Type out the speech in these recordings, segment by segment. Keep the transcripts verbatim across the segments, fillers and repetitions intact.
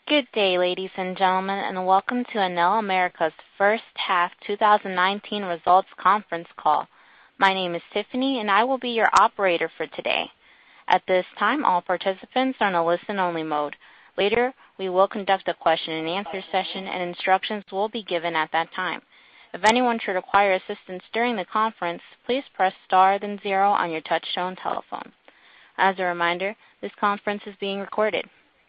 Good day, ladies and gentlemen, and welcome to Enel America's first half two thousand nineteen results conference call. My name is Tiffany, and I will be your operator for today. At this time, all participants are in a listen-only mode. Later, we will conduct a question-and-answer session, and instructions will be given at that time. If anyone should require assistance during the conference, please press star then zero on your touch-tone telephone. As a reminder, this conference is being recorded.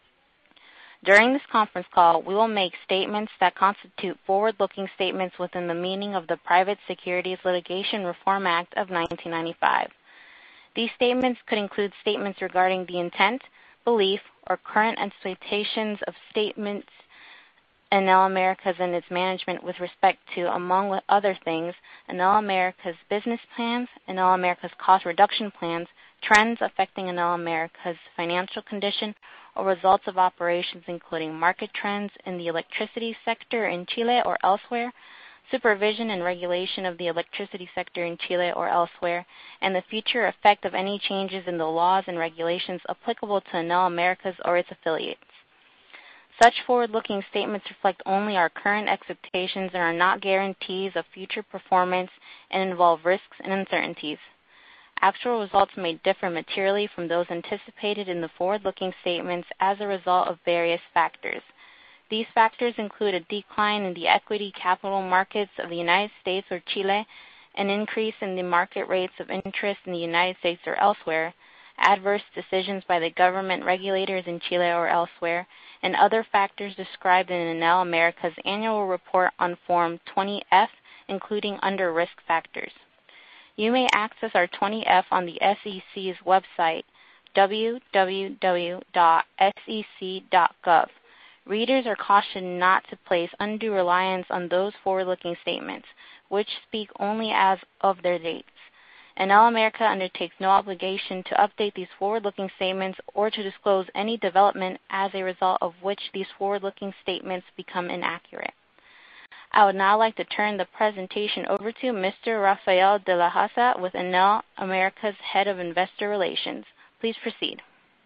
During this conference call, we will make statements that constitute forward-looking statements within the meaning of the Private Securities Litigation Reform Act of nineteen ninety-five. These statements could include statements regarding the intent, belief, or current expectations of statements Enel Americas and its management with respect to, among other things, Enel Americas business plans, Enel Americas cost reduction plans, trends affecting Enel Americas financial condition, or results of operations including market trends in the electricity sector in Chile or elsewhere, supervision and regulation of the electricity sector in Chile or elsewhere, and the future effect of any changes in the laws and regulations applicable to Enel Americas or its affiliates. Such forward-looking statements reflect only our current expectations and are not guarantees of future performance and involve risks and uncertainties. Actual results may differ materially from those anticipated in the forward-looking statements as a result of various factors. These factors include a decline in the equity capital markets of the United States or Chile, an increase in the market rates of interest in the United States or elsewhere, adverse decisions by the government regulators in Chile or elsewhere, and other factors described in Enel America's annual report on Form twenty F, including under risk factors. You may access our twenty F on the S E C's website, w w w dot s e c dot gov. Readers are cautioned not to place undue reliance on those forward-looking statements, which speak only as of their dates. Enel America undertakes no obligation to update these forward-looking statements or to disclose any development as a result of which these forward-looking statements become inaccurate. I would now like to turn the presentation over to Mister Rafael de la Haza with Enel America's Head of Investor Relations. Please proceed.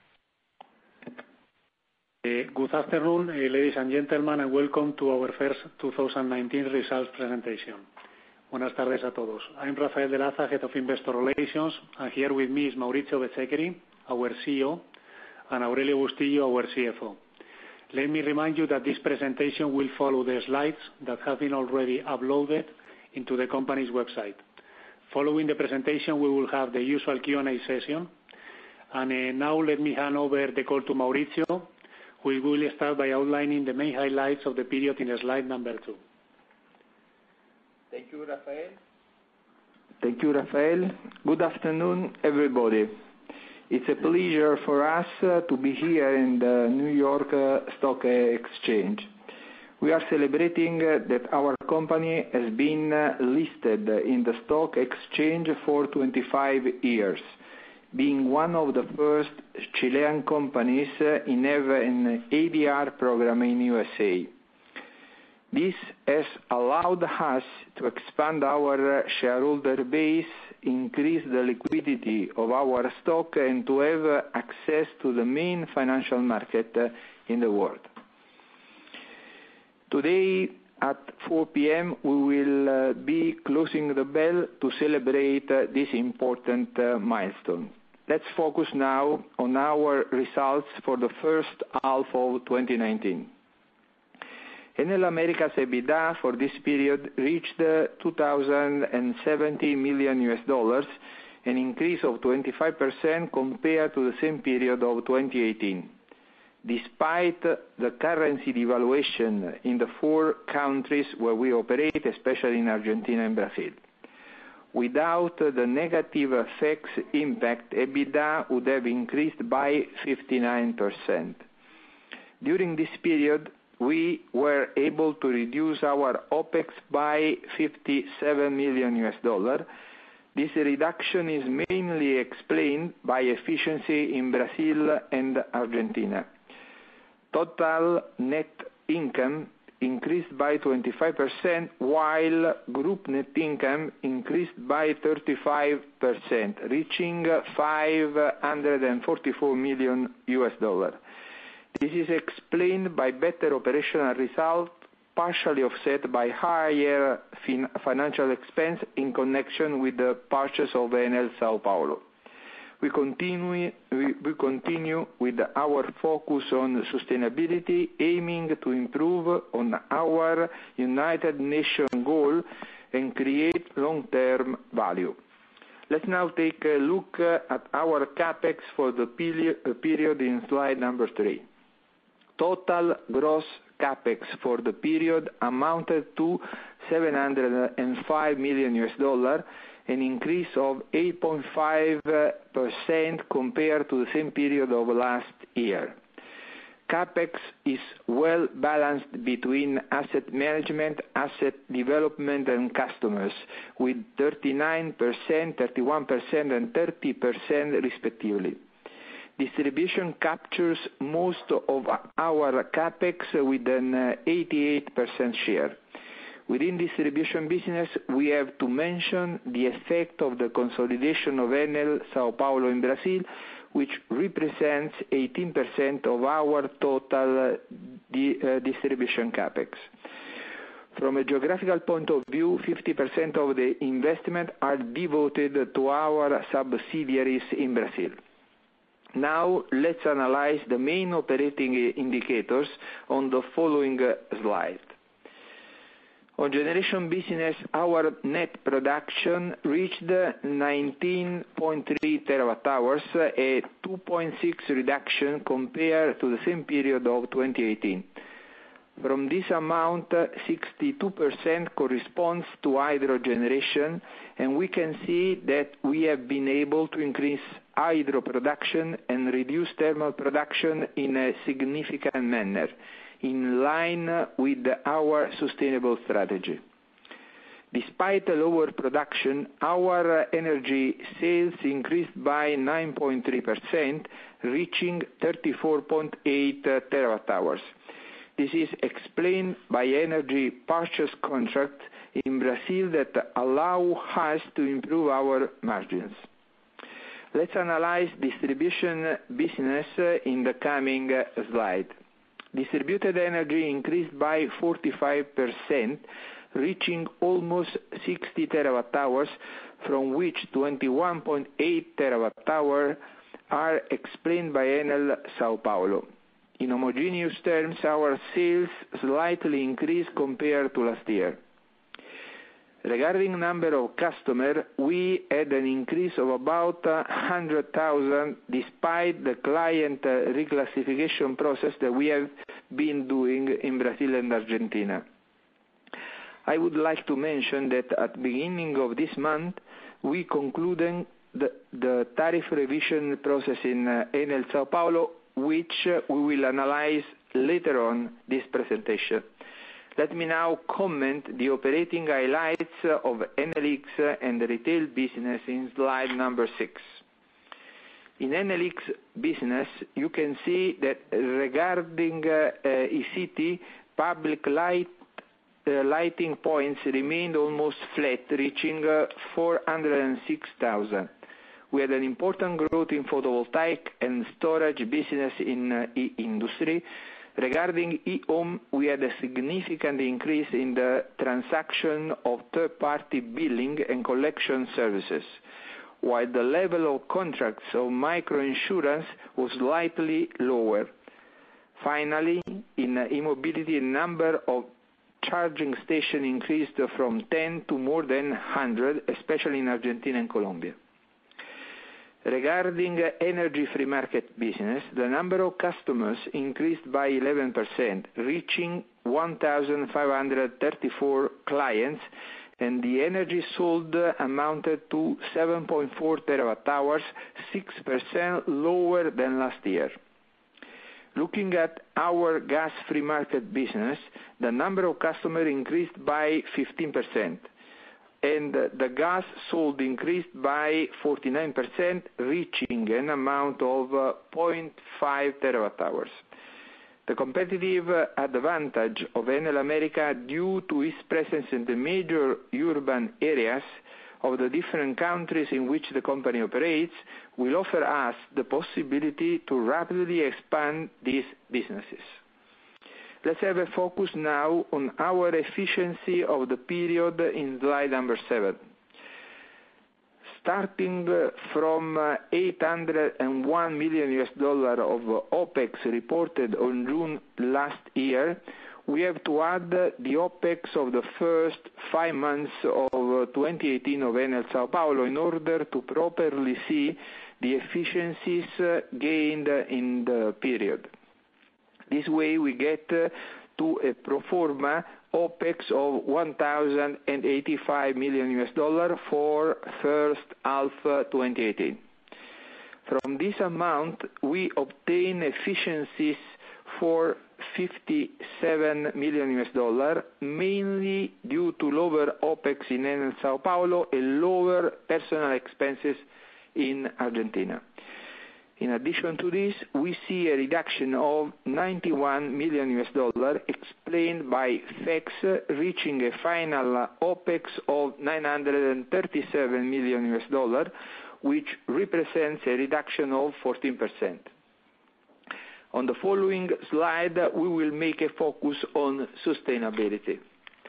Uh, good afternoon, uh, ladies and gentlemen, and welcome to our first two thousand nineteen results presentation. Buenas tardes a todos. I'm Rafael de la Haza, Head of Investor Relations, and here with me is Mauricio Bezzeccheri, our C E O, and Aurelio Bustillo, our C F O. Let me remind you that this presentation will follow the slides that have been already uploaded into the company's website. Following the presentation, we will have the usual Q and A session. And uh, now let me hand over the call to Mauricio, who will start by outlining the main highlights of the period in slide number two. Thank you, Rafael. Thank you, Rafael. Good afternoon, everybody. It's a pleasure for us uh, to be here in the New York uh, Stock Exchange. We are celebrating uh, that our company has been uh, listed in the stock exchange for twenty-five years, being one of the first Chilean companies uh, in have an A D R program in U S A. This has allowed us to expand our shareholder base, increase the liquidity of our stock, and to have access to the main financial market in the world. Today at four p m we will be closing the bell to celebrate this important milestone. Let's focus now on our results for the first half of twenty nineteen. Enel America's EBITDA for this period reached two thousand seventy million U S dollars, an increase of twenty-five percent compared to the same period of twenty eighteen. Despite the currency devaluation in the four countries where we operate, especially in Argentina and Brazil. Without the negative effects impact, EBITDA would have increased by fifty-nine percent. During this period, we were able to reduce our OPEX by fifty-seven million U S dollars. This reduction is mainly explained by efficiency in Brazil and Argentina. Total net income increased by twenty-five percent, while group net income increased by thirty-five percent, reaching five hundred forty-four million U S dollars. This is explained by better operational results, partially offset by higher fin- financial expense in connection with the purchase of Enel São Paulo. We continue, we, we continue with our focus on sustainability, aiming to improve on our United Nations goal and create long-term value. Let's now take a look at our CapEx for the period in slide number three. Total gross CapEx for the period amounted to seven hundred five million U S dollars, an increase of eight point five percent compared to the same period of last year. CapEx is well balanced between asset management, asset development, and customers, with thirty-nine percent, thirty-one percent, and thirty percent respectively. Distribution captures most of our CapEx with an eighty-eight percent share. Within distribution business, we have to mention the effect of the consolidation of Enel São Paulo in Brazil, which represents eighteen percent of our total di- uh, distribution CapEx. From a geographical point of view, fifty percent of the investment are devoted to our subsidiaries in Brazil. Now let's analyze the main operating indicators on the following slide. On generation business, our net production reached nineteen point three terawatt hours, a two point six reduction compared to the same period of twenty eighteen. From this amount, sixty-two percent corresponds to hydro generation, and we can see that we have been able to increase hydro production and reduce thermal production in a significant manner, in line with our sustainable strategy. Despite a lower production, our energy sales increased by nine point three percent, reaching thirty-four point eight terawatt hours. This is explained by energy purchase contracts in Brazil that allow us to improve our margins. Let's analyze distribution business in the coming slide. Distributed energy increased by forty-five percent, reaching almost sixty terawatt hours, from which twenty-one point eight terawatt hours are explained by Enel São Paulo. In homogeneous terms, our sales slightly increased compared to last year. Regarding number of customers, we had an increase of about one hundred thousand despite the client reclassification process that we have been doing in Brazil and Argentina. I would like to mention that at the beginning of this month, we concluded the, the tariff revision process in uh, Enel São Paulo, which uh, we will analyze later on this presentation. Let me now comment the operating highlights of Enel X and the retail business in slide number six. In Enel X business, you can see that regarding uh, uh, E C T, public light uh, lighting points remained almost flat, reaching uh, four hundred six thousand. We had an important growth in photovoltaic and storage business in uh, e-industry. Regarding e-home, we had a significant increase in the transaction of third-party billing and collection services, while the level of contracts of microinsurance was slightly lower. Finally, in uh, e-mobility, the number of charging stations increased from ten to more than one hundred, especially in Argentina and Colombia. Regarding energy free market business, the number of customers increased by eleven percent, reaching one thousand five hundred thirty-four clients, and the energy sold amounted to seven point four terawatt hours, six percent lower than last year. Looking at our gas free market business, the number of customers increased by fifteen percent. And the gas sold increased by forty-nine percent, reaching an amount of zero point five terawatt hours. The competitive advantage of Enel America, due to its presence in the major urban areas, of the different countries in which the company operates will offer us the possibility to rapidly expand these businesses. Let's have a focus now on our efficiency of the period in slide number seven. Starting from eight hundred one million U S dollars of OPEX reported on June last year, we have to add the OPEX of the first five months of twenty eighteen of Enel Sao Paulo in order to properly see the efficiencies gained in the period. This way we get to a pro forma OPEX of one thousand eighty-five million U S dollars for first half twenty eighteen. From this amount, we obtain efficiencies for fifty-seven million U S dollars, mainly due to lower OPEX in Enel Sao Paulo and lower personal expenses in Argentina. In addition to this, we see a reduction of ninety-one million U S dollars explained by F X reaching a final OPEX of nine hundred thirty-seven million U S dollars, which represents a reduction of fourteen percent. On the following slide, we will make a focus on sustainability.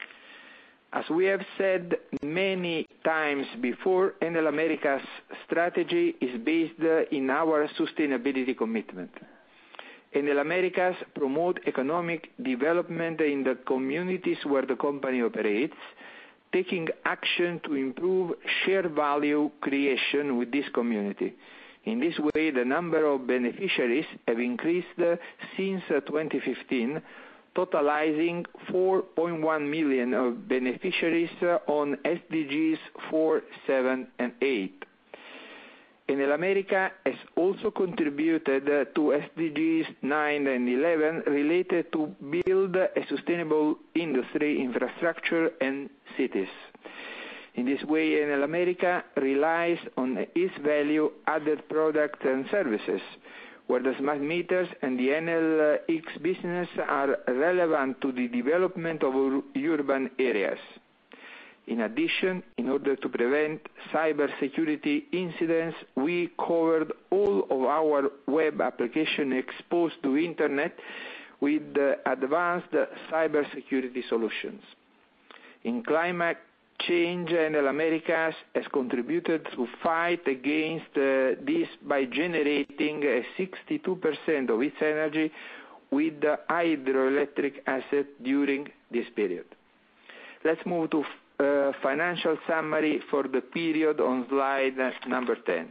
As we have said many times before, Enel Americas strategy is based in our sustainability commitment. Enel Americas promote economic development in the communities where the company operates, taking action to improve shared value creation with this community. In this way, the number of beneficiaries have increased since twenty fifteen, totalizing four point one million of beneficiaries on S D Gs four, seven, and eight. Enel America has also contributed to S D Gs nine and eleven related to build a sustainable industry, infrastructure, and cities. In this way, Enel America relies on its value-added products and services, where the smart meters and the Enel X business are relevant to the development of urban areas. In addition, in order to prevent cybersecurity incidents, we covered all of our web applications exposed to Internet with advanced cybersecurity solutions. In climate change, Enel Americas has contributed to fight against uh, this by generating uh, sixty-two percent of its energy with hydroelectric assets during this period. Let's move to uh, financial summary for the period on slide number ten.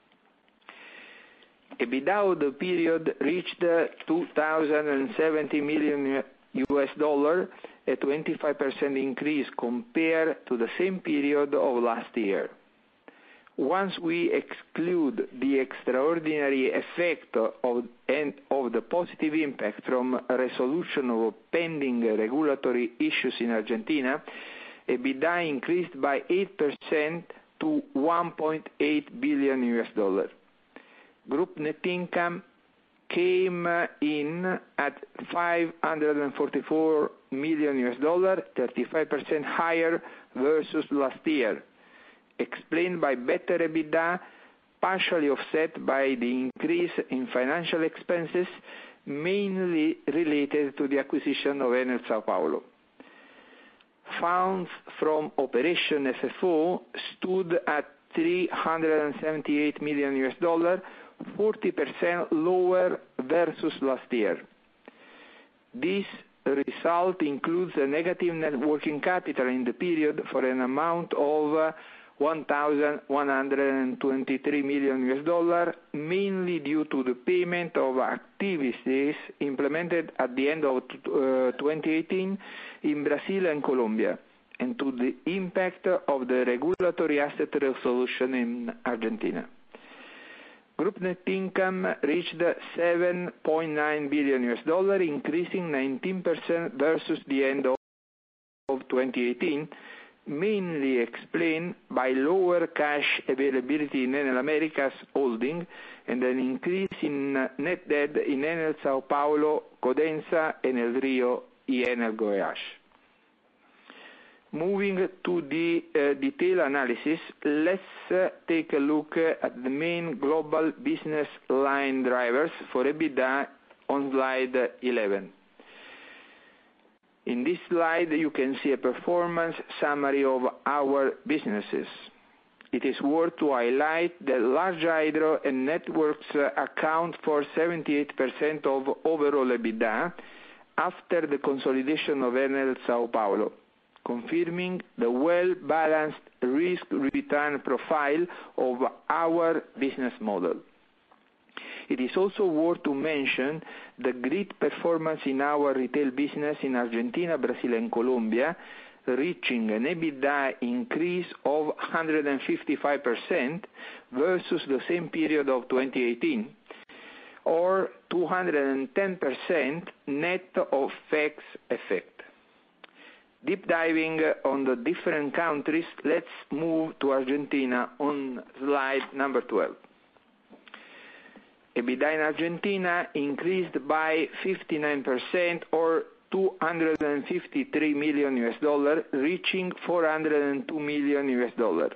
EBITDA of the period reached two thousand seventy million U S dollars, a twenty-five percent increase compared to the same period of last year. Once we exclude the extraordinary effect of, and of the positive impact from a resolution of pending regulatory issues in Argentina, EBITDA increased by eight percent to one point eight billion U S dollars. Group net income came in at five hundred forty-four million U S dollars, thirty-five percent higher versus last year, explained by better EBITDA, partially offset by the increase in financial expenses, mainly related to the acquisition of Enel Sao Paulo. Funds from operation F F O stood at three hundred seventy-eight million U S dollars, forty percent lower versus last year. This result includes a negative net working capital in the period for an amount of one thousand one hundred twenty-three million U S dollars, mainly due to the payment of activities implemented at the end of uh, twenty eighteen in Brazil and Colombia, and to the impact of the regulatory asset resolution in Argentina. Group net income reached seven point nine billion U S dollars, increasing nineteen percent versus the end of, of twenty eighteen, mainly explained by lower cash availability in Enel Americas holding and an increase in net debt in Enel Sao Paulo, Codensa, Enel Rio, and Enel Goiás. Moving to the uh, detailed analysis, let's uh, take a look at the main global business line drivers for EBITDA on slide eleven. In this slide, you can see a performance summary of our businesses. It is worth to highlight that large hydro and networks account for seventy-eight percent of overall EBITDA after the consolidation of Enel São Paulo, confirming the well-balanced risk-return profile of our business model. It is also worth to mention the great performance in our retail business in Argentina, Brazil, and Colombia, reaching an EBITDA increase of one hundred fifty-five percent versus the same period of twenty eighteen, or two hundred ten percent net of F X effect. Deep diving on the different countries, let's move to Argentina on slide number twelve. EBITDA in Argentina increased by fifty-nine percent or two hundred fifty-three million U S dollars, reaching four hundred two million U S dollars.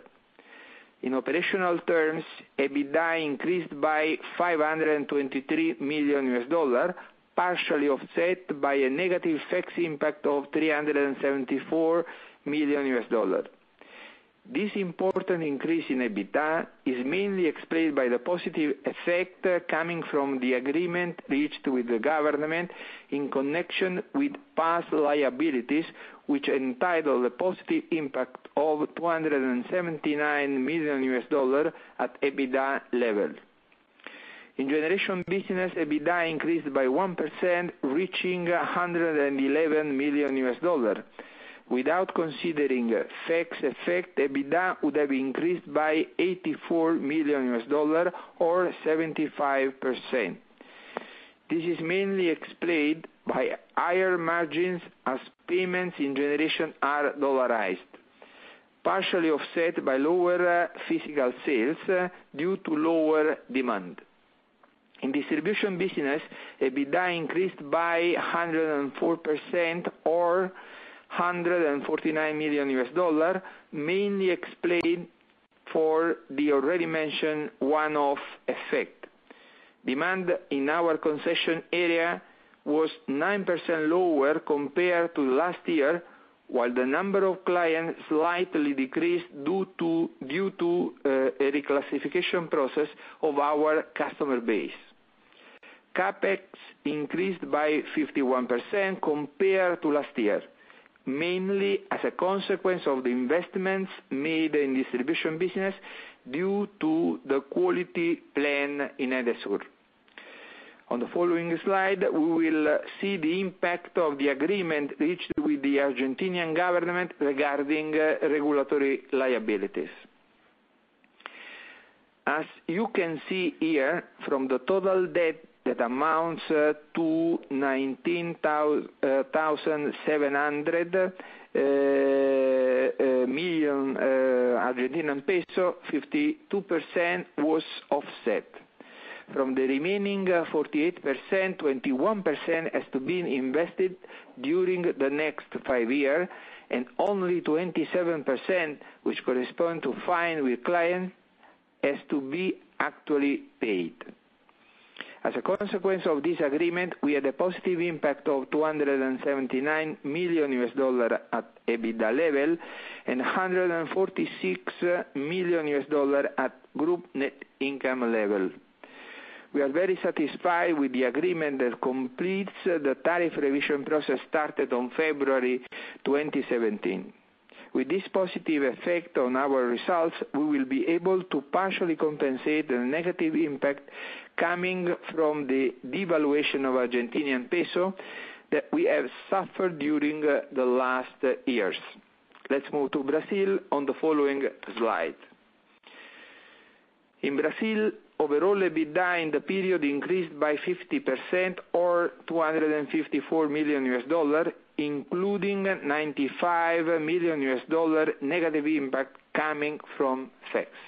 In operational terms, EBITDA increased by five hundred twenty-three million U S dollars, partially offset by a negative F X impact of three hundred seventy-four million U S dollars. This important increase in EBITDA is mainly explained by the positive effect coming from the agreement reached with the government in connection with past liabilities, which entitled a positive impact of two hundred seventy-nine million U S dollars at EBITDA level. In generation business, EBITDA increased by one percent, reaching one hundred eleven million U S dollars. Without considering F X effect, EBITDA would have increased by eighty-four million U S dollars or seventy-five percent. This is mainly explained by higher margins as payments in generation are dollarized, partially offset by lower physical sales due to lower demand. In distribution business, EBITDA increased by one hundred four percent or one hundred forty-nine million U S dollars, mainly explained for the already mentioned one-off effect. Demand in our concession area was nine percent lower compared to last year, while the number of clients slightly decreased due to, due to uh, a reclassification process of our customer base. CapEx increased by fifty-one percent compared to last year, mainly as a consequence of the investments made in distribution business due to the quality plan in Edesur. On the following slide, we will see the impact of the agreement reached with the Argentinian government regarding uh, regulatory liabilities. As you can see here, from the total debt that amounts uh, to nineteen thousand seven hundred uh, uh, million uh, Argentinian peso, fifty-two percent was offset. From the remaining uh, forty-eight percent, twenty-one percent has to be invested during the next five years, and only twenty-seven percent, which correspond to fine with clients, has to be actually paid. As a consequence of this agreement, we had a positive impact of two hundred seventy-nine million U S dollars at EBITDA level and one hundred forty-six million U S dollars at group net income level. We are very satisfied with the agreement that completes the tariff revision process started on February twenty seventeen. With this positive effect on our results, we will be able to partially compensate the negative impact coming from the devaluation of Argentinian peso that we have suffered during the last years. Let's move to Brazil on the following slide. In Brazil, overall EBITDA in the period increased by fifty percent or two hundred fifty-four million U S dollars, including ninety-five million U S dollars negative impact coming from F X.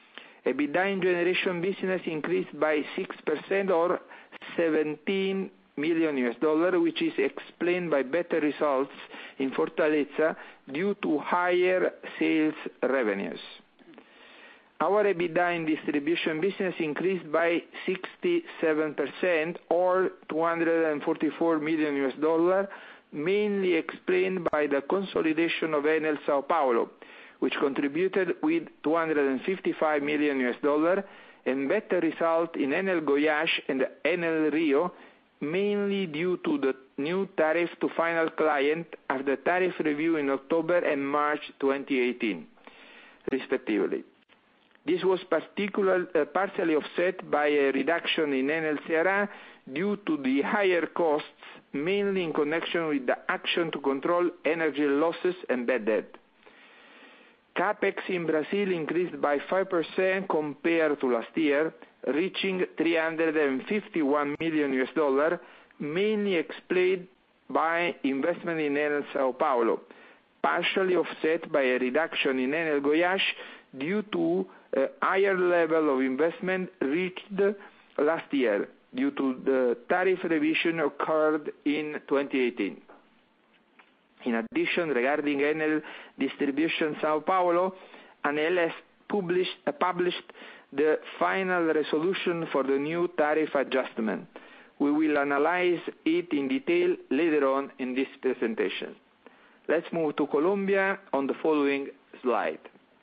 EBITDA in generation business increased by six percent or seventeen million U S dollar, which is explained by better results in Fortaleza due to higher sales revenues. Our EBITDA in distribution business increased by sixty-seven percent or two hundred forty-four million U S dollar, mainly explained by the consolidation of Enel Sao Paulo, which contributed with two hundred fifty-five million U S dollar, and better result in Enel Goiás and Enel Rio, mainly due to the new tariff to final client after tariff review in October and March twenty eighteen, respectively. This was particular, uh, partially offset by a reduction in Enel Ceará due to the higher costs, mainly in connection with the action to control energy losses and bad debt. CapEx in Brazil increased by five percent compared to last year, reaching three hundred fifty-one million U S dollar, mainly explained by investment in Enel Sao Paulo, partially offset by a reduction in Enel Goiás due to a higher level of investment reached last year due to the tariff revision occurred in twenty eighteen. In addition, regarding Enel Distribution Sao Paulo, Enel has published, uh, published the final resolution for the new tariff adjustment. We will analyze it in detail later on in this presentation. Let's move to Colombia on the following slide.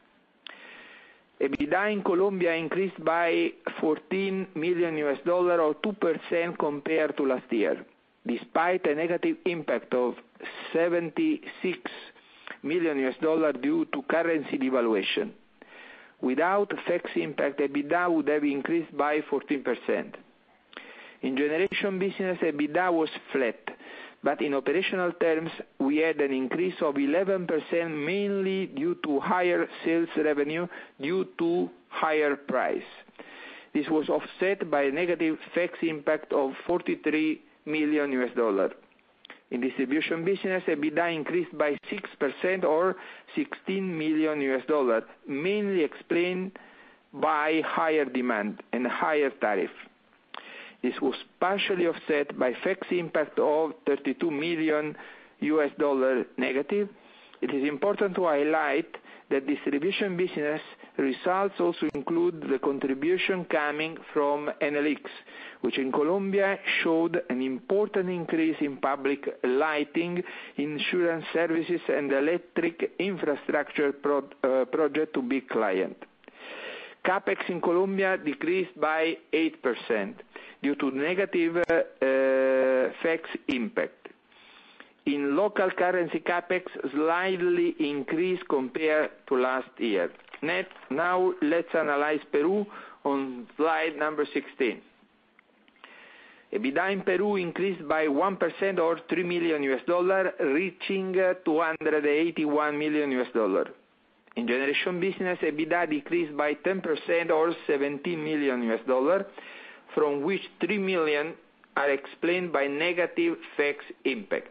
EBITDA in Colombia increased by fourteen million U S dollar or two percent compared to last year, despite a negative impact of seventy-six million U S dollar due to currency devaluation. Without F X impact, EBITDA would have increased by fourteen percent. In generation business, EBITDA was flat, but in operational terms, we had an increase of eleven percent, mainly due to higher sales revenue due to higher price. This was offset by a negative F X impact of forty-three million U S dollar. In distribution business, EBITDA increased by six percent or sixteen million U S dollar, mainly explained by higher demand and higher tariff. This was partially offset by F X impact of thirty-two million U S dollar negative. It is important to highlight that distribution business results also include the contribution coming from Enel X, which in Colombia showed an important increase in public lighting, insurance services, and electric infrastructure pro, uh, project to big client. CapEx in Colombia decreased by eight percent due to negative uh, uh, F X impact. In local currency, CapEx slightly increased compared to last year. Net, now let's analyze Peru on slide number sixteen. EBITDA in Peru increased by one percent or three million U S dollar, reaching two hundred eighty-one million U S dollar. In generation business, EBITDA decreased by ten percent or seventeen million U S dollar, from which three million are explained by negative F X impact.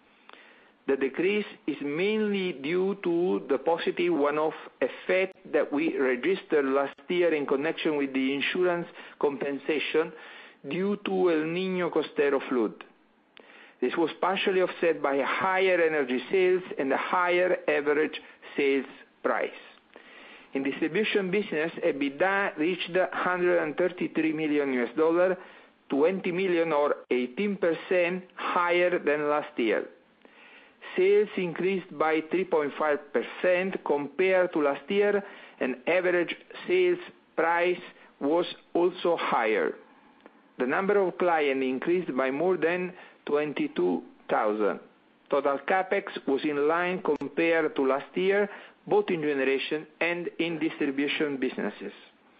The decrease is mainly due to the positive one-off effect that we registered last year in connection with the insurance compensation due to El Niño Costero flood. This was partially offset by higher energy sales and a higher average sales price. In distribution business, EBITDA reached one hundred thirty-three million U S dollar, twenty million or eighteen percent higher than last year. Sales increased by three point five percent compared to last year, and average sales price was also higher. The number of clients increased by more than twenty-two thousand. Total CapEx was in line compared to last year, both in generation and in distribution businesses.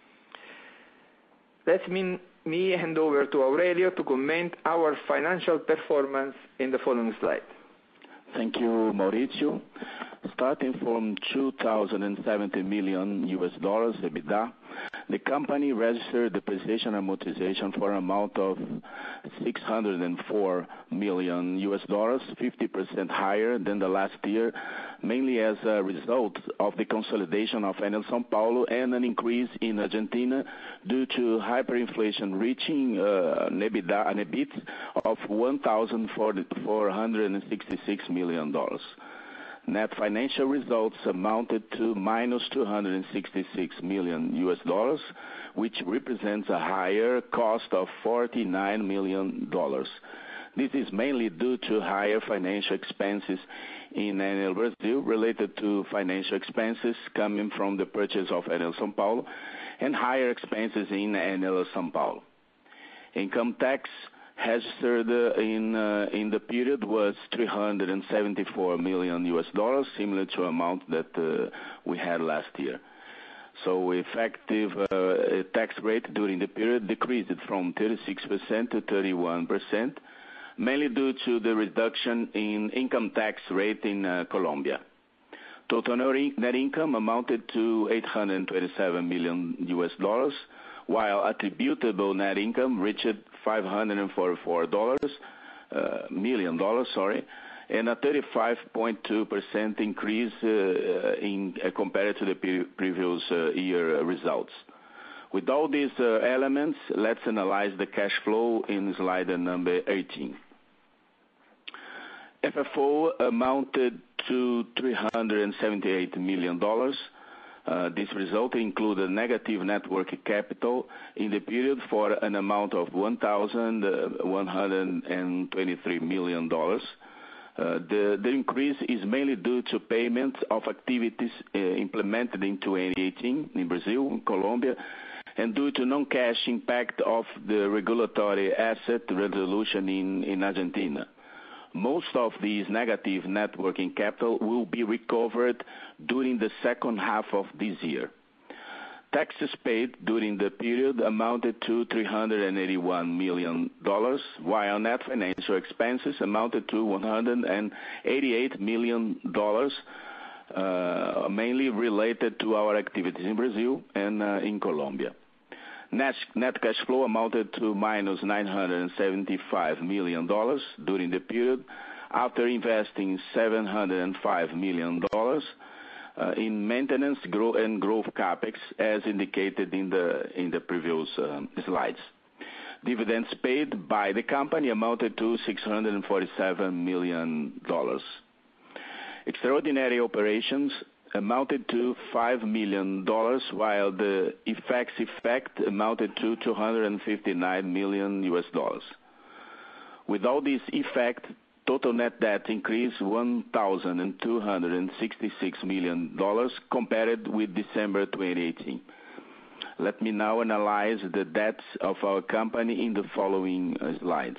Let me, me hand over to Aurelio to comment our financial performance in the following slide. Thank you, Mauricio. Starting from two thousand seventy million U S dollars EBITDA, the company registered depreciation and amortization for an amount of six hundred four million U S dollars, fifty percent higher than the last year, mainly as a result of the consolidation of Enel São Paulo and an increase in Argentina due to hyperinflation reaching uh, an EBITDA, an EBIT of one thousand four hundred sixty-six million dollars. Net financial results amounted to minus two hundred sixty-six million U S dollars, which represents a higher cost of forty-nine million dollars. This is mainly due to higher financial expenses in Enel Brazil related to financial expenses coming from the purchase of Enel São Paulo and higher expenses in Enel São Paulo. Income tax registered in uh, in the period was three hundred seventy-four million U S dollars, similar to amount that uh, we had last year. So effective uh, tax rate during the period decreased from thirty-six percent to thirty-one percent, mainly due to the reduction in income tax rate in uh, Colombia. Total net income amounted to eight hundred twenty-seven million U S dollars, while attributable net income reached five hundred forty-four million dollars, sorry, and a thirty-five point two percent increase uh, in uh, compared to the pre previous uh, year results. With all these uh, elements, let's analyze the cash flow in slide number eighteen. F F O amounted to three hundred seventy-eight million dollars. Uh, this result included negative net working capital in the period for an amount of one thousand one hundred twenty-three million dollars. Uh, the, the increase is mainly due to payments of activities uh, implemented in twenty eighteen in Brazil, in Colombia, and due to non-cash impact of the regulatory asset resolution in, in Argentina. Most of these negative net working capital will be recovered during the second half of this year. Taxes paid during the period amounted to three hundred eighty-one million dollars, while net financial expenses amounted to one hundred eighty-eight million dollars, uh, mainly related to our activities in Brazil and uh, in Colombia. Net, net cash flow amounted to minus nine hundred seventy-five million dollars during the period, after investing seven hundred five million dollars uh, in maintenance grow and growth capex, as indicated in the in the previous um, slides. Dividends paid by the company amounted to six hundred forty-seven million dollars. Extraordinary operations amounted to five million dollars, while the effects effect amounted to two hundred fifty-nine million U S dollars. With all this effect, total net debt increased one thousand two hundred sixty-six million dollars compared with December twenty eighteen. Let me now analyze the debts of our company in the following uh, slides.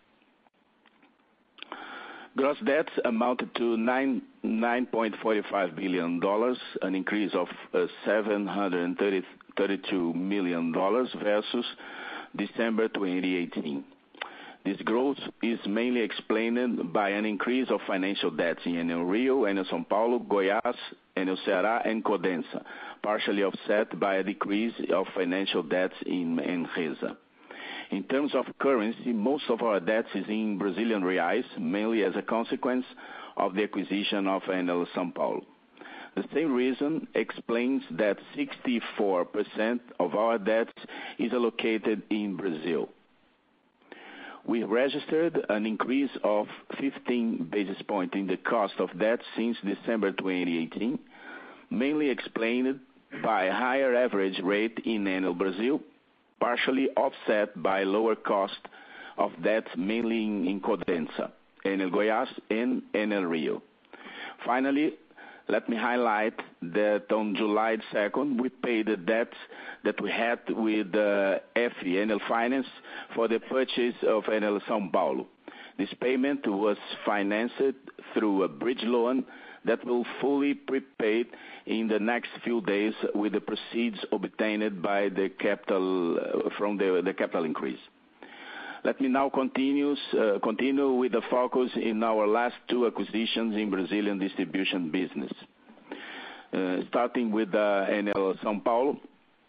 Gross debts amounted to nine point four five billion dollars, an increase of uh, seven hundred thirty-two million dollars versus December twenty eighteen. This growth is mainly explained by an increase of financial debts in Enel Rio, Enel São Paulo, Goiás, Enel Ceará, and Codensa, partially offset by a decrease of financial debts in Enresa. In terms of currency, most of our debts is in Brazilian reais, mainly as a consequence of the acquisition of Enel São Paulo. The same reason explains that sixty-four percent of our debts is allocated in Brazil. We registered an increase of fifteen basis points in the cost of debt since December twenty eighteen, mainly explained by a higher average rate in Enel Brazil, partially offset by lower cost of debt mainly in, in Codensa, Enel Goiás, and Enel Rio. Finally, let me highlight that on July second, we paid the debts that we had with uh, F I, Enel Finance, for the purchase of Enel São Paulo. This payment was financed through a bridge loan that will fully prepaid in the next few days with the proceeds obtained by the capital uh, from the, the capital increase. Let me now continue, uh, continue with the focus in our last two acquisitions in Brazilian distribution business. Uh, starting with uh, Enel São Paulo,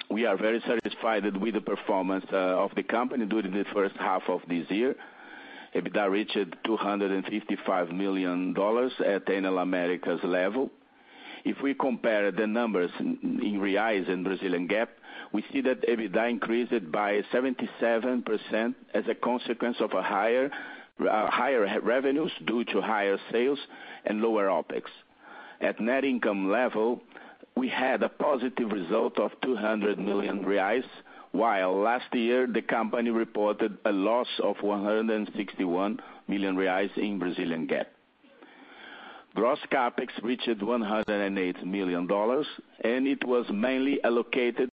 we are very satisfied with the performance uh, of the company during the first half of this year. EBITDA reached two hundred fifty-five million dollars at Enel Americas level. If we compare the numbers in, in reais and Brazilian G A P, we see that EBITDA increased by seventy-seven percent as a consequence of a higher, uh, higher revenues due to higher sales and lower OPEX. At net income level, we had a positive result of two hundred million reais, while last year the company reported a loss of one hundred sixty-one million reais in Brazilian G A P. Gross capex reached one hundred eight million dollars, and it was mainly allocated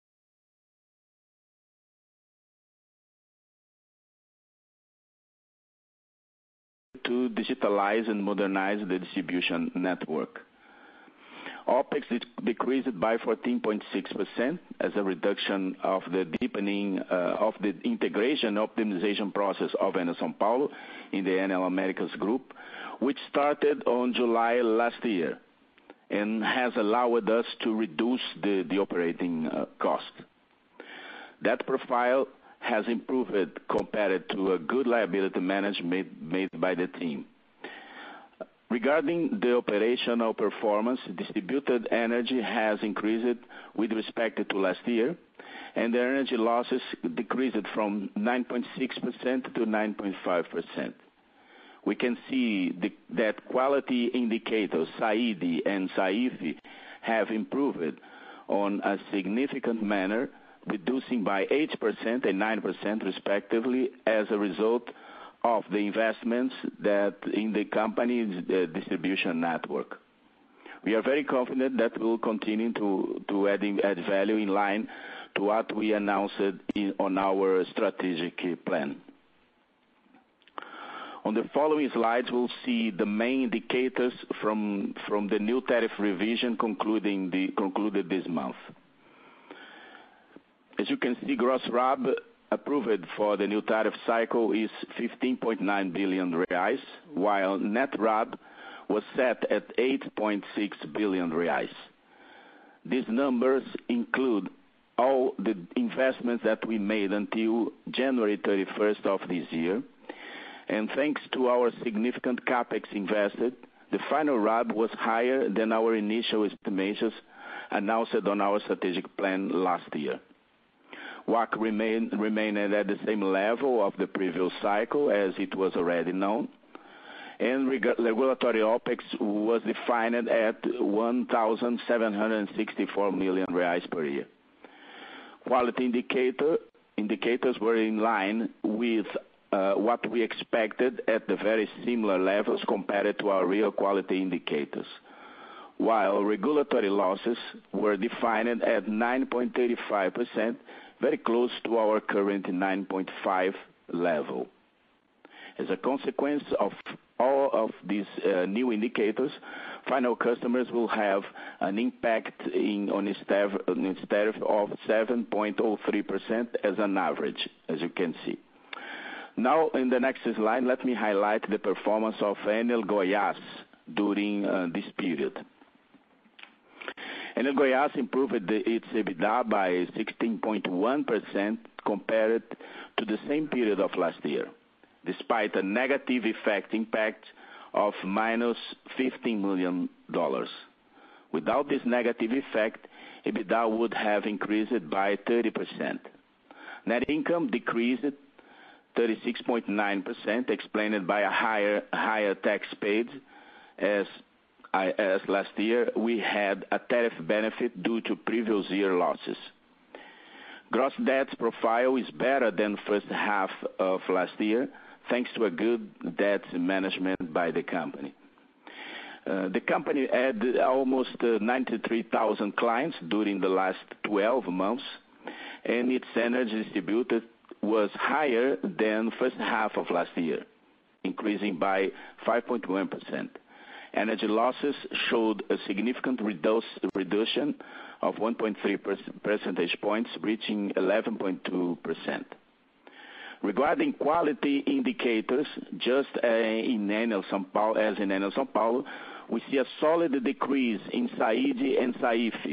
to digitalize and modernize the distribution network. OPEX decreased by fourteen point six percent as a reduction of the deepening uh, of the integration optimization process of Enel São Paulo in the Enel Americas group, which started on July last year and has allowed us to reduce the, the operating uh, cost. That profile has improved compared to a good liability management made by the team. Regarding the operational performance, distributed energy has increased with respect to last year, and the energy losses decreased from nine point six percent to nine point five percent. We can see the, that quality indicators, SAIDI and SAIFI, have improved on a significant manner, reducing by eight percent and nine percent respectively as a result of the investments that in the company's uh, distribution network. We are very confident that we will continue to, to add, add value in line to what we announced in, on our strategic plan. On the following slides, we'll see the main indicators from, from the new tariff revision concluding the, concluded this month. As you can see, gross R A B approved for the new tariff cycle is fifteen point nine billion reais, while net R A B was set at eight point six billion reais. These numbers include all the investments that we made until January thirty-first of this year, and thanks to our significant capex invested, the final R A B was higher than our initial estimations announced on our strategic plan last year. W A C remained, remained at the same level of the previous cycle as it was already known, and regulatory OPEX was defined at one thousand seven hundred sixty-four million reais per year. Quality indicator, indicators were in line with uh, what we expected at the very similar levels compared to our real quality indicators, while regulatory losses were defined at nine point eight five percent, very close to our current nine point five level. As a consequence of all of these uh, new indicators, final customers will have an impact in, on its tariff of seven point zero three percent as an average, as you can see. Now, in the next slide, let me highlight the performance of Enel Goiás during uh, this period. Enel Goiás improved the, its EBITDA by sixteen point one percent compared to the same period of last year, despite a negative effect impact of minus fifteen million dollars. Without this negative effect, EBITDA would have increased by thirty percent. Net income decreased thirty-six point nine percent, explained by a higher, higher tax paid as I, as last year, we had a tariff benefit due to previous year losses. Gross debt profile is better than first half of last year, thanks to a good debt management by the company. Uh, the company added almost uh, ninety-three thousand clients during the last twelve months, and its energy distributed was higher than first half of last year, increasing by five point one percent. Energy losses showed a significant reduce, reduction of one point three percentage points, reaching eleven point two percent. Regarding quality indicators, just uh, in Enel São Paulo, as in Enel São Paulo, we see a solid decrease in SAIDI and SAIFI,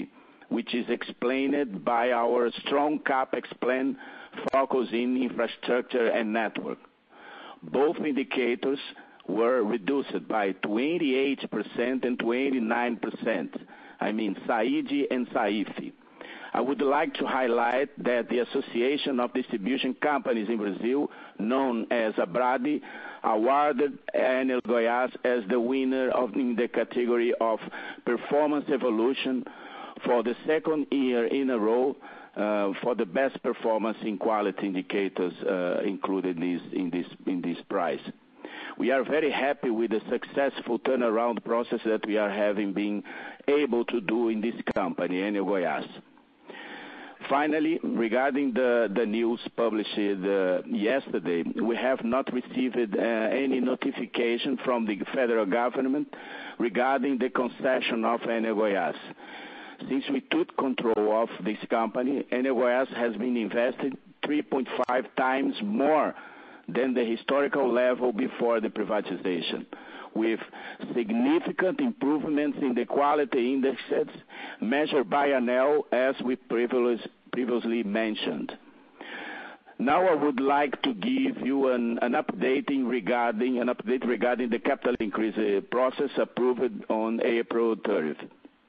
which is explained by our strong CapEx plan focus in infrastructure and network. Both indicators were reduced by twenty-eight percent and twenty-nine percent. I mean, SAIDI and SAIFI. I would like to highlight that the Association of Distribution Companies in Brazil, known as ABRADE, awarded Enel Goiás as the winner of, in the category of Performance Evolution for the second year in a row uh, for the best performance in quality indicators uh, included in this, in, this, in this prize. We are very happy with the successful turnaround process that we are having been able to do in this company, Enel Goiás. Finally, regarding the, the news published uh, yesterday, we have not received uh, any notification from the federal government regarding the concession of Enel Goiás. Since we took control of this company, Enel Goiás has been invested three point five times more than the historical level before the privatization, with significant improvements in the quality indexes measured by Enel, as we previously mentioned. Now I would like to give you an, an, updating regarding, an update regarding the capital increase process approved on April thirtieth.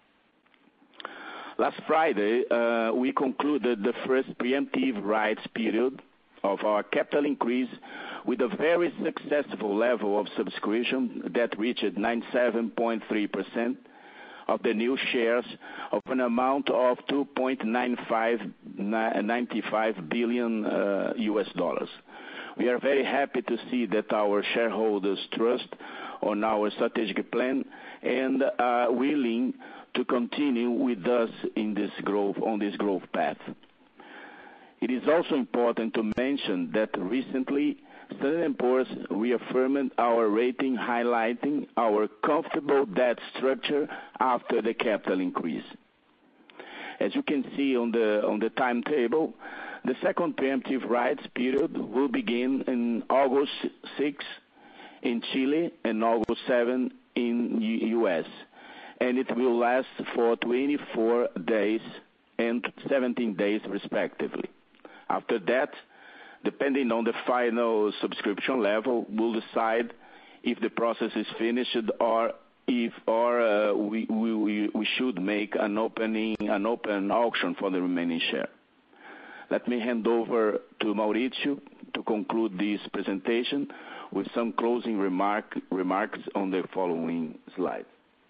Last Friday, uh, we concluded the first preemptive rights period of our capital increase with a very successful level of subscription that reached ninety-seven point three percent of the new shares of an amount of two point nine five billion uh, U S dollars. We are very happy to see that our shareholders trust on our strategic plan and are willing to continue with us in this growth, on this growth path. It is also important to mention that recently Standard and Poor's reaffirmed our rating, highlighting our comfortable debt structure after the capital increase. As you can see on the, on the timetable, the second preemptive rights period will begin in August sixth in Chile and August seventh in U S, and it will last for twenty-four days and seventeen days respectively. After that, depending on the final subscription level, we'll decide if the process is finished or if or uh, we, we we should make an opening an open auction for the remaining share. Let me hand over to Mauricio to conclude this presentation with some closing remark, remarks on the following slide.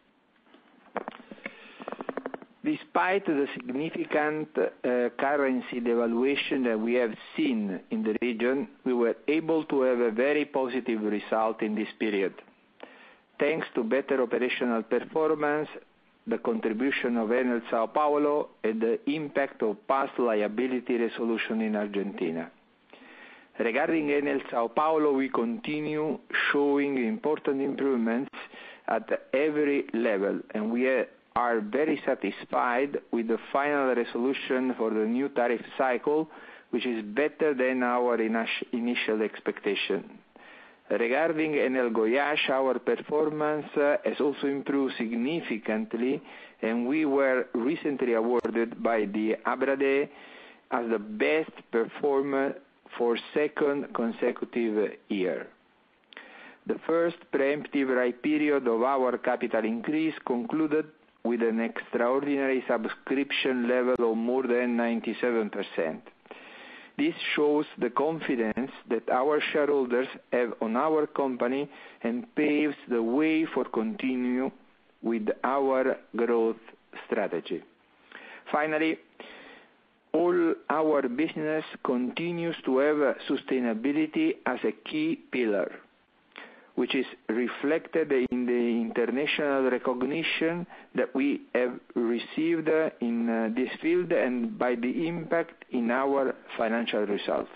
Despite the significant uh, currency devaluation that we have seen in the region, we were able to have a very positive result in this period. Thanks to better operational performance, the contribution of Enel São Paulo, and the impact of past liability resolution in Argentina. Regarding Enel São Paulo, we continue showing important improvements at every level, and we are are very satisfied with the final resolution for the new tariff cycle, which is better than our initial expectation. Regarding Enel Goiás, our performance uh, has also improved significantly, and we were recently awarded by the ABRADE as the best performer for second consecutive year. The first preemptive right period of our capital increase concluded with an extraordinary subscription level of more than ninety-seven percent. This shows the confidence that our shareholders have on our company and paves the way for continue with our growth strategy. Finally, all our business continues to have sustainability as a key pillar, which is reflected in the international recognition that we have received in uh, this field and by the impact in our financial results.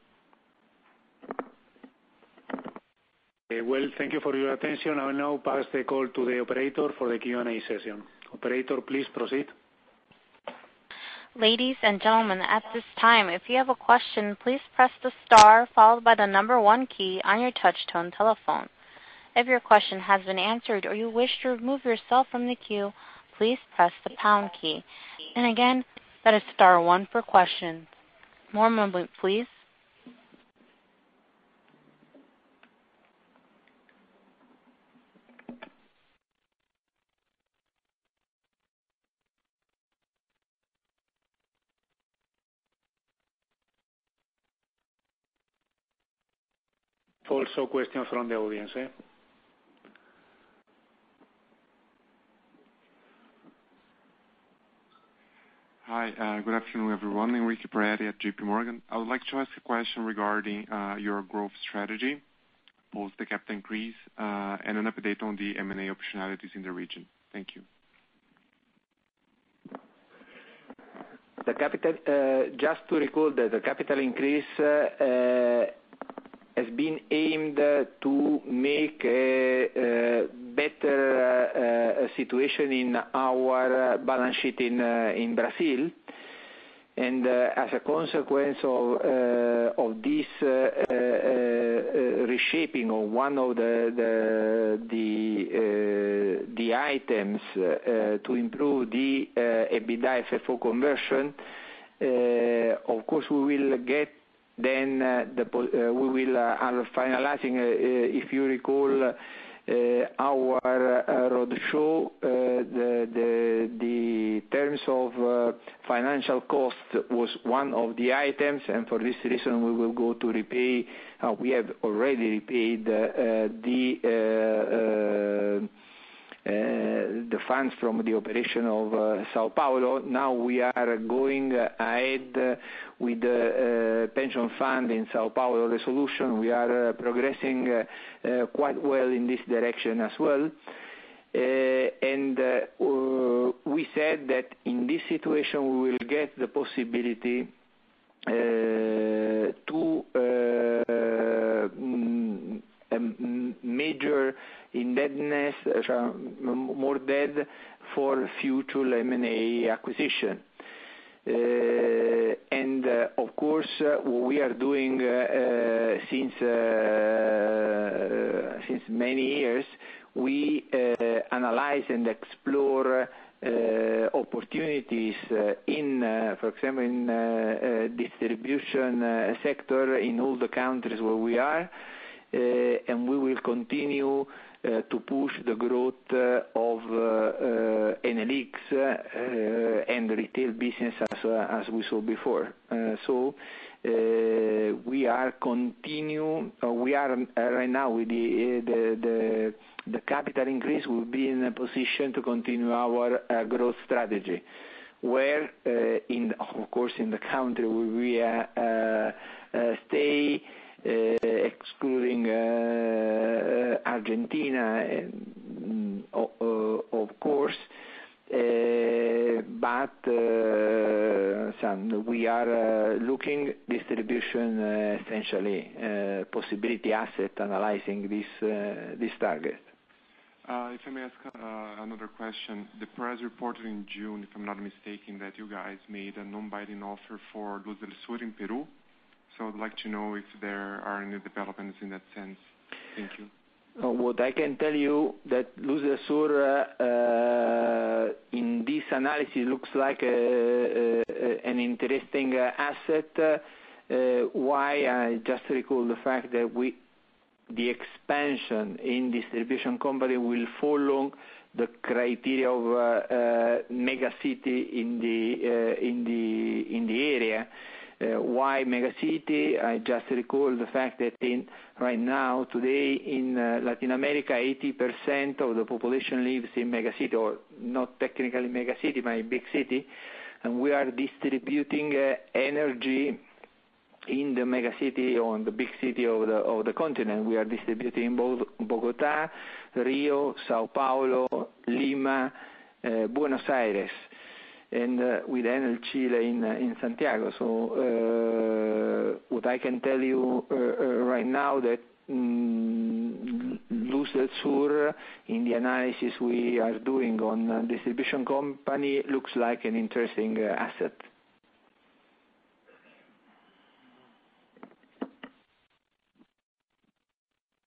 Okay, well, thank you for your attention. I will now pass the call to the operator for the Q and A session. Operator, please proceed. Ladies and gentlemen, at this time, if you have a question, please press the star followed by the number one key on your touch-tone telephone. If your question has been answered or you wish to remove yourself from the queue, please press the pound key. And again, that is star one for questions. One moment, please. Also questions from the audience. Eh? Hi, uh, good afternoon, everyone. Enrique Peretti at J P Morgan. I would like to ask a question regarding uh, your growth strategy, post the capital increase, uh, and an update on the M and A optionalities in the region. Thank you. The capital, uh, just to recall that the capital increase uh, uh, has been aimed to make a, a better uh, uh, situation in our balance sheet in uh, in Brazil, and uh, as a consequence of uh, of this uh, uh, uh, reshaping of one of the the the, uh, the items uh, to improve the uh, EBITDA F F O conversion, uh, of course we will get. Then uh, the, uh, we will uh, are finalizing, uh, uh, if you recall, uh, our uh, roadshow, uh, the, the, the terms of uh, financial cost was one of the items, and for this reason we will go to repay, uh, we have already repaid uh, uh, the uh, uh, Uh, the funds from the operation of uh, Sao Paulo. Now we are going ahead uh, with the uh, pension fund in Sao Paulo resolution. We are uh, progressing uh, uh, quite well in this direction as well. Uh, and uh, uh, we said that in this situation we will get the possibility uh, to uh, mm, um, major indebtedness, uh, more debt for future M and A acquisition. Uh, and uh, of course, uh, what we are doing uh, uh, since uh, since many years, we uh, analyze and explore uh, opportunities uh, in, uh, for example, in uh, uh, distribution uh, sector in all the countries where we are, uh, and we will continue Uh, to push the growth uh, of uh, uh, Enel X uh, and retail business as, uh, as we saw before. Uh, so uh, we are continue. Uh, we are uh, right now with the, the the the capital increase. We'll be in a position to continue our uh, growth strategy, where uh, in of course in the country where we uh, uh, stay. Uh, excluding uh, Argentina, and, uh, uh, of course, uh, but uh, some, we are uh, looking distribution uh, essentially uh, possibility asset analyzing this uh, this target. Uh, if I may ask uh, another question, the press reported in June, if I'm not mistaken, that you guys made a non-binding offer for Luz del Sur in Peru. So I'd like to know if there are any developments in that sense. Thank you. Uh, what I can tell you that Luz del Sur uh, uh, in this analysis looks like a, a, an interesting uh, asset. Uh, why? I just recall the fact that we, the expansion in distribution company will follow the criteria of uh, uh, mega city in the uh, in the in the area. Uh, why megacity? I just recall the fact that in right now, today in uh, Latin America, eighty percent of the population lives in megacity, or not technically megacity, but a big city, and we are distributing uh, energy in the megacity or in the big city of the of the continent. We are distributing both Bogotá, Rio, Sao Paulo, Lima, uh, Buenos Aires, and uh, with Enel Chile in uh, in Santiago. So uh, what I can tell you uh, uh, right now that mm, Luz del Sur, in the analysis we are doing on uh, distribution company, looks like an interesting uh, asset.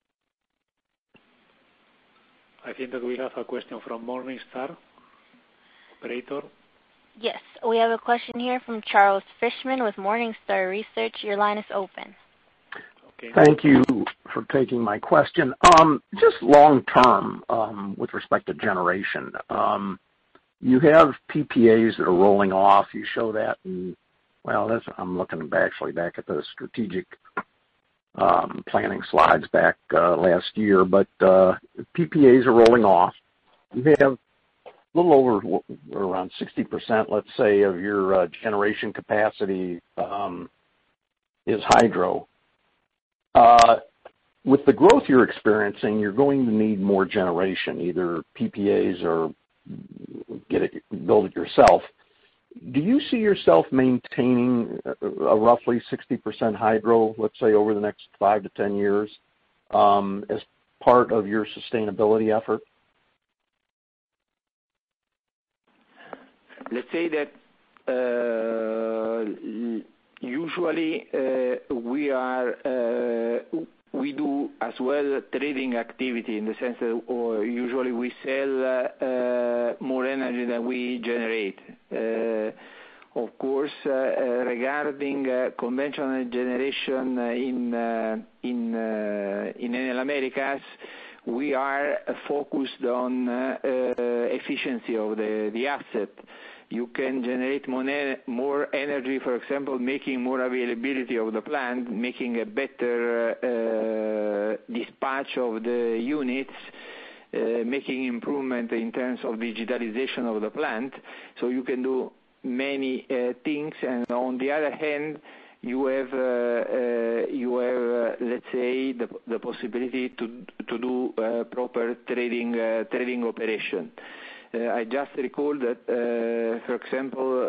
I think that we have a question from Morningstar. Operator? Yes, we have a question here from Charles Fishman with Morningstar Research. Your line is open. Okay. Thank you for taking my question. Um, just long term, um, with respect to generation, um, you have P P As that are rolling off. You show that, and well, that's, I'm looking back, actually back at the strategic um, planning slides back uh, last year. But uh, P P As are rolling off. You have a little over around sixty percent, let's say, of your uh, generation capacity um, is hydro. Uh, with the growth you're experiencing, you're going to need more generation, either P P As or get it, build it yourself. Do you see yourself maintaining a, a roughly sixty percent hydro, let's say, over the next five to ten years, um, as part of your sustainability effort? Let's say that uh, usually uh, we are uh, we do as well trading activity, in the sense that or usually we sell uh, more energy than we generate. Uh, of course, uh, regarding uh, conventional generation in uh, in uh, in Enel Americas, we are focused on uh, uh, efficiency of the, the asset. You can generate more, more energy, for example, making more availability of the plant, making a better uh, dispatch of the units, uh, making improvement in terms of digitalization of the plant. So you can do many uh, things, and on the other hand, you have uh, uh, you have uh, let's say the the possibility to to do uh, proper trading uh, trading operation. Uh, I just recall that, uh, for example,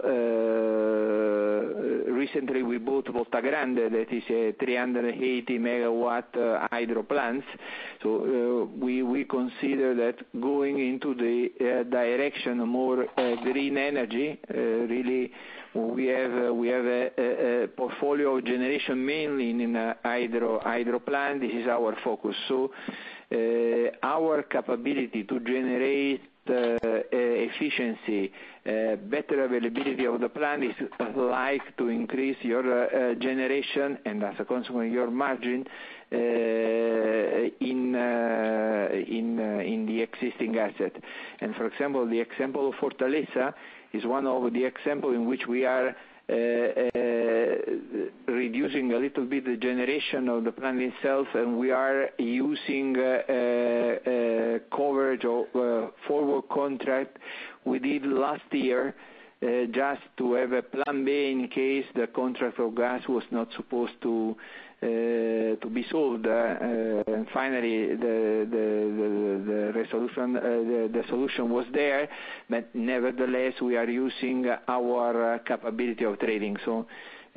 uh, recently we bought Volta Grande, that is a three hundred eighty megawatt uh, hydro plant. So uh, we we consider that going into the uh, direction of more uh, green energy, uh, really. We have uh, we have a, a, a portfolio of generation mainly in a hydro hydro plant. This is our focus. So uh, our capability to generate uh, efficiency, uh, better availability of the plant is like to increase your uh, generation and as a consequence your margin uh, in uh, in uh, in the existing asset. And for example, the example of Fortaleza is one of the examples in which we are uh, uh, reducing a little bit the generation of the plant itself, and we are using uh, uh, coverage of uh, forward contract we did last year uh, just to have a plan B in case the contract of gas was not supposed to Uh, to be solved, uh, uh, and finally the the, the, the resolution uh, the, the solution was there, but nevertheless we are using our uh, capability of trading. So uh,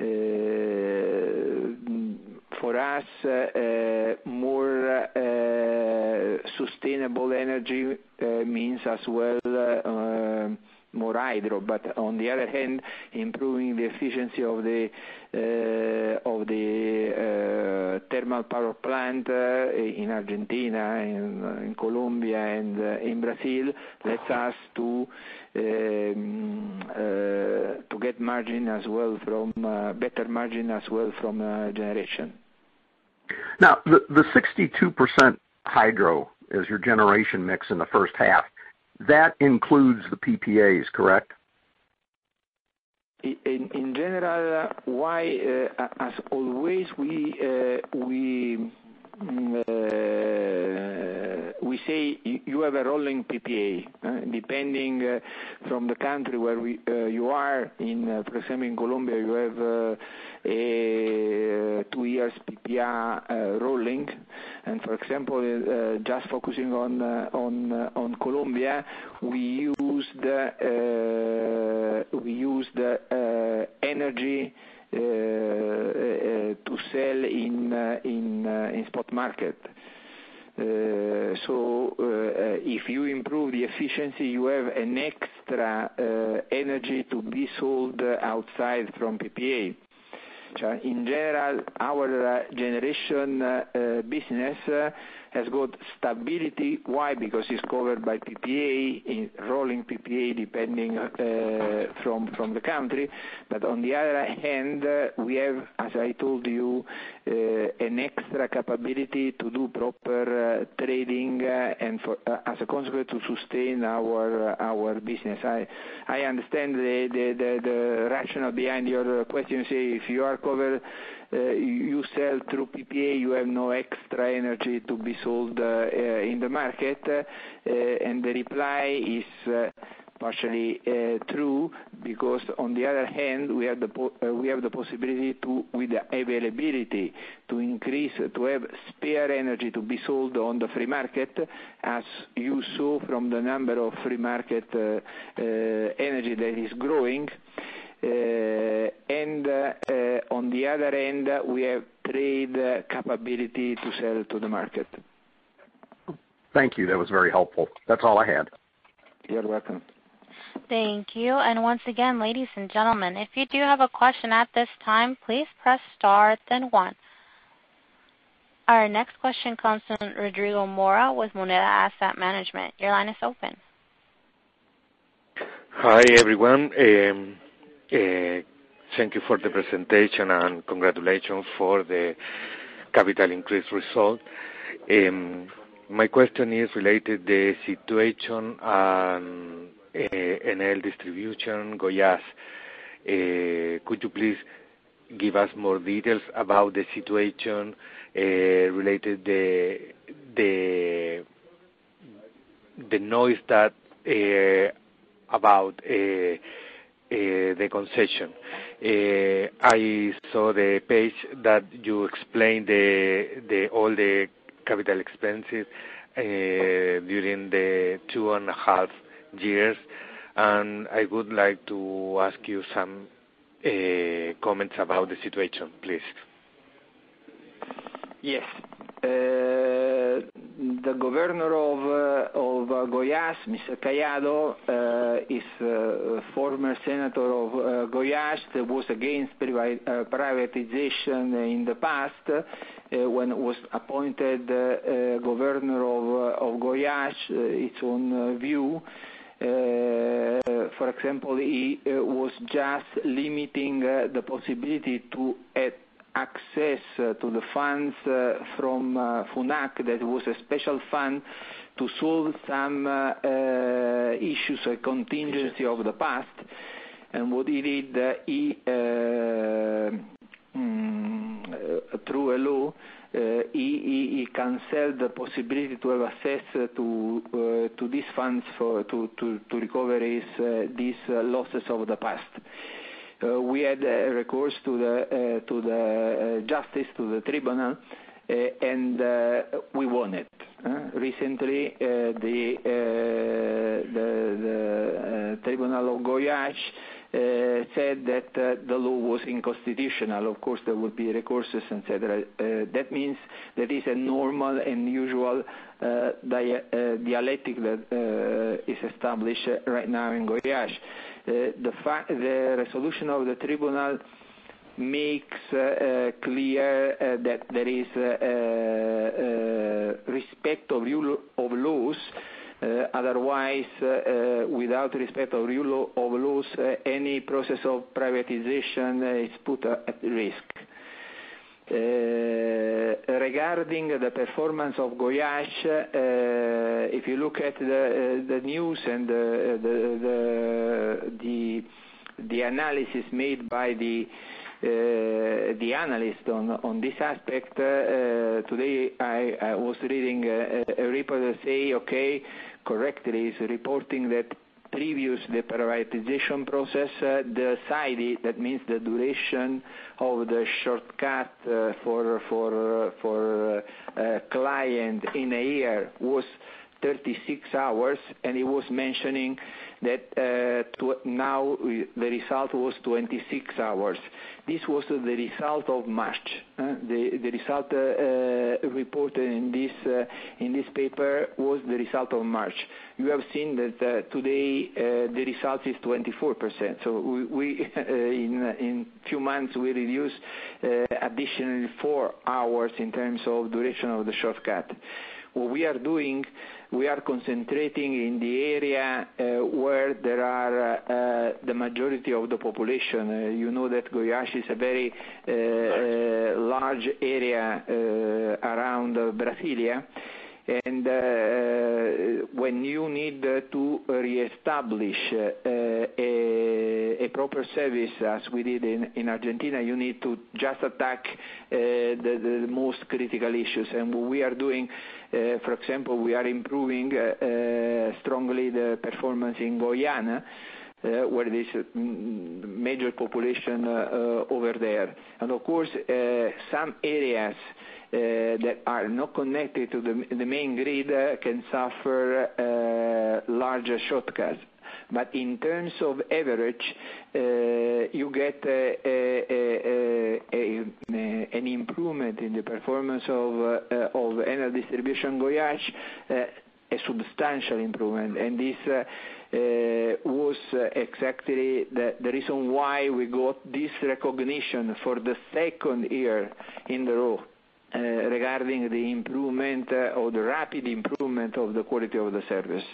for us, uh, uh, more uh, sustainable energy uh, means as well uh, more hydro, but on the other hand, improving the efficiency of the uh, of the uh, thermal power plant uh, in Argentina, in, in Colombia, and uh, in Brazil lets us to um, uh, to get margin as well from uh, better margin as well from uh, generation. Now, the, the sixty-two percent hydro is your generation mix in the first half. That includes the P P As, correct? In, in general, why, uh, as always, we uh, we uh, we say you have a rolling P P A, uh, depending uh, from the country where we, uh, you are. In, uh, for example, in Colombia, you have uh, a two years P P A uh, rolling, and for example, uh, just focusing on uh, on uh, on Colombia, we use the uh, we use the uh, energy uh, uh, to sell in uh, in uh, in spot market. Uh, so uh, if you improve the efficiency, you have an extra uh, energy to be sold outside from P P A. So in general, our uh, generation uh, uh, business uh, has got stability. Why? Because it's covered by P P A, in rolling P P A depending uh, from from the country. But on the other hand, uh, we have, as I told you, uh, an extra capability to do proper uh, trading uh, and for, uh, as a consequence to sustain our uh, our business. I I understand the, the, the, the rationale behind your question. Say if you are covered, uh, you sell through P P A, you have no extra energy to be sold uh, uh, in the market, uh, and the reply is uh, partially uh, true, because on the other hand we have the po- uh, we have the possibility to, with the availability, to increase, to have spare energy to be sold on the free market, as you saw from the number of free market uh, uh, energy that is growing. Uh, and uh, uh, on the other end, we have trade uh, capability to sell to the market. Thank you. That was very helpful. That's all I had. You're welcome. Thank you. And once again, ladies and gentlemen, if you do have a question at this time, please press star, then one. Our next question comes from Rodrigo Mora with Moneda Asset Management. Your line is open. Hi, everyone. Um, uh, thank you for the presentation and congratulations for the capital increase result. Um, my question is related to the situation on uh, Enel distribution, Goiás. Uh, could you please give us more details about the situation uh, related the the the noise that uh, about uh, uh, the concession? Uh, I saw the page that you explained the the all the capital expenses uh, during the two and a half years, and I would like to ask you some uh, comments about the situation, please. Yes. Uh, the governor of, uh, of uh, Goiás, Mister Caiado, uh, is a former senator of uh, Goiás that was against privi- uh, privatization in the past uh, when was appointed uh, uh, governor of, uh, of Goiás, uh, its own uh, view. Uh, for example, he uh, was just limiting uh, the possibility to add access uh, to the funds uh, from uh, FUNAC, that was a special fund to solve some uh, uh, issues, a contingency of the past. And what he did, uh, he, uh, mm, uh, through a law, uh, he, he, he cancelled the possibility to have access uh, to uh, to these funds for to to, to recover his, uh, these uh, losses of the past. Uh, we had uh, recourse to the uh, to the uh, justice, to the tribunal, uh, and uh, we won it. Uh, recently, uh, the, uh, the the uh, Tribunal of Goiás uh, said that uh, the law was unconstitutional. Of course, there would be recourses, et cetera. Uh, that means that is a normal and usual uh, dia- uh, dialectic that uh, is established right now in Goiás. Uh, the, fa- the resolution of the tribunal makes uh, uh, clear uh, that there is uh, uh, respect of rule of laws. Uh, otherwise, uh, uh, without respect of rule of laws, uh, any process of privatization uh, is put uh, at risk. Uh, regarding the performance of Goiás, uh, if you look at the, uh, the news and the, the, the, the, the analysis made by the uh, the analyst on, on this aspect, uh, today I, I was reading a, a report that say, okay, correctly is reporting that previous the privatization process uh, decided, that means the duration of the shortcut uh, for for uh, for uh, uh, client in a year was thirty-six hours, and he was mentioning that uh, to, now the result was twenty-six hours. This was the result of March. Uh, the, the result uh, uh, reported in this uh, in this paper was the result of March. You have seen that uh, today uh, the result is twenty-four percent. So we, we uh, in in few months we reduce uh, additionally four hours in terms of duration of the shortcut. what we are doing, we are concentrating in the area uh, where there are uh, the majority of the population. Uh, you know that Goiás is a very uh, uh, large area uh, around uh, Brasilia. And uh, when you need uh, to reestablish uh, a, a proper service, as we did in, in Argentina, you need to just attack uh, the, the most critical issues. And what we are doing, uh, for example, we are improving uh, uh, strongly the performance in Guyana, Uh, where there is a major population uh, uh, over there. And of course, uh, some areas uh, that are not connected to the, the main grid uh, can suffer uh, larger shortcuts. But in terms of average, uh, you get uh, a, a, a, a, an improvement in the performance of, uh, of energy distribution Goiás, uh, a substantial improvement. And this uh, Uh, was uh, exactly the, the reason why we got this recognition for the second year in the row uh, regarding the improvement uh, or the rapid improvement of the quality of the service.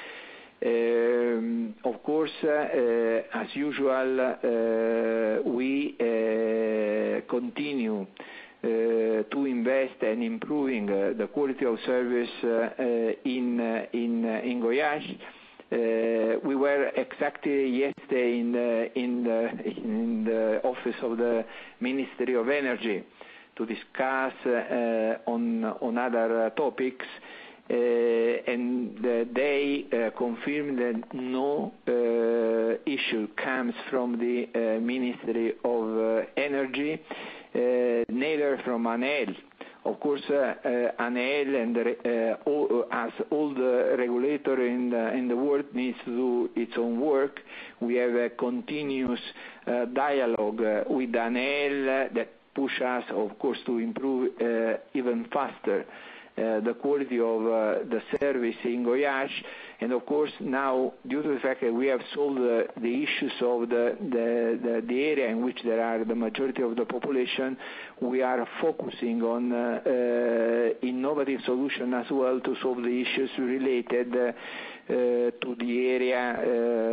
Um, of course, uh, uh, as usual, uh, we uh, continue Uh, to invest in improving uh, the quality of service uh, uh, in uh, in uh, in Goiás. Uh, we were exactly yesterday in the, in, the, in the office of the Ministry of Energy to discuss uh, on, on other uh, topics, uh, and uh, they uh, confirmed that no uh, issue comes from the uh, Ministry of uh, Energy, uh, neither from ANEEL. Of course, uh, uh, ANEEL and uh, all, as all the regulator in the, in the world needs to do its own work, we have a continuous uh, dialogue uh, with ANEEL that push us, of course, to improve uh, even faster uh, the quality of uh, the service in Goiás. And of course, now, due to the fact that we have solved uh, the issues of the, the, the, the area in which there are the majority of the population, we are focusing on uh, uh, innovative solutions as well to solve the issues related uh, uh, to the area uh,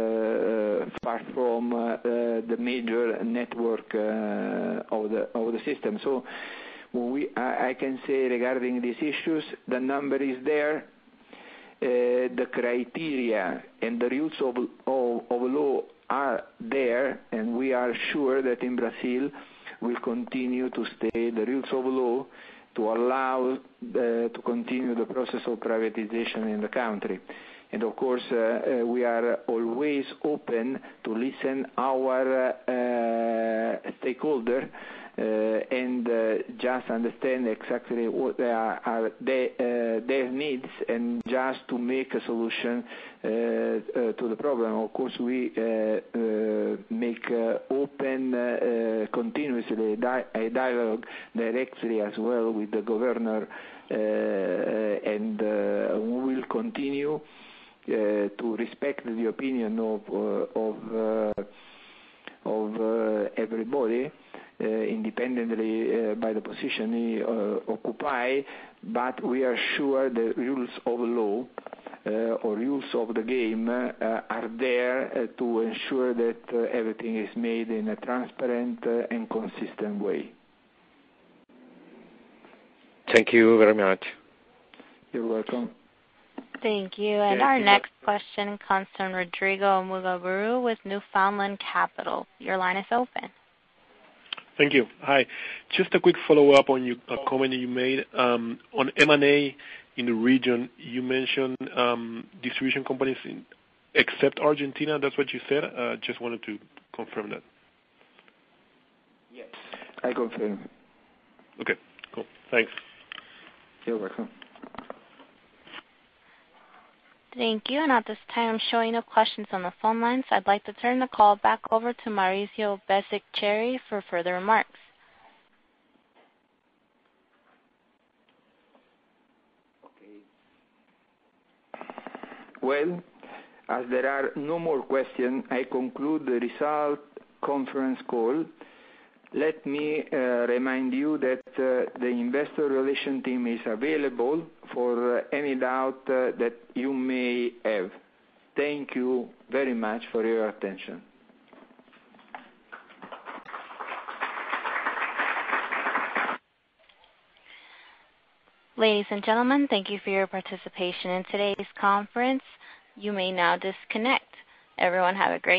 far from uh, uh, the major network uh, of, the, of the system. So we, I, I can say regarding these issues, the number is there. Uh, the criteria and the rules of, of, of law are there, and we are sure that in Brazil will continue to stay the rules of law to allow the, to continue the process of privatization in the country. And of course, uh, uh, we are always open to listen our uh, stakeholder uh, and uh, just understand exactly what they are, are they, uh, their needs, and just to make a solution uh, uh, to the problem. Of course, we uh, uh, make uh, open uh, continuously di a dialogue directly as well with the governor, uh, and uh, we will continue uh, to respect the opinion of uh, of uh, of uh, everybody. Uh, independently uh, by the position he uh, occupy, but we are sure the rules of law uh, or rules of the game uh, are there uh, to ensure that uh, everything is made in a transparent uh, and consistent way. Thank you very much. You're welcome. Thank you. And our next question comes from Rodrigo Mugaburu with Newfoundland Capital. Your line is open. Thank you. Hi. Just a quick follow-up on you, a comment you made. Um, on M and A in the region, you mentioned um, distribution companies in, except Argentina. That's what you said? Uh, just wanted to confirm that. Yes, I confirm. Okay, cool. Thanks. You're welcome. Thank you. And at this time, I'm showing no questions on the phone lines. I'd like to turn the call back over to Mauricio Becerril for further remarks. Okay. Well, as there are no more questions, I conclude the result conference call. let me uh, remind you that uh, the investor relation team is available for uh, any doubt uh, that you may have. Thank you very much for your attention. Ladies and gentlemen, thank you for your participation in today's conference. You may now disconnect. Everyone have a great